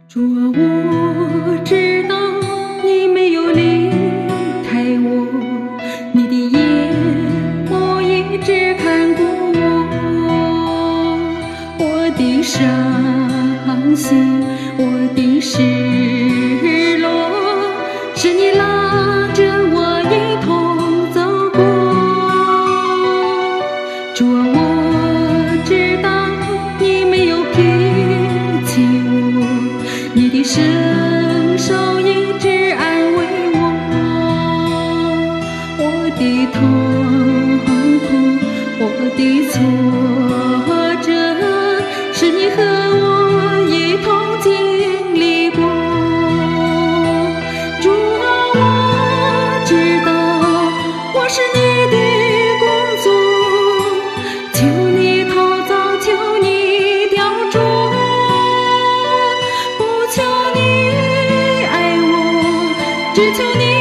主啊，我知道你没有离开我，你的眼我一直看过我的伤心，我的失落，是你拉着我一同走过。主啊，我知道你没有撇弃我，你的伸手一直安慰我，我的痛苦，我的挫折，是你和我一同经历过。主啊，我知道我是你的工作，求你陶造，求你雕琢，不求你爱我，只求你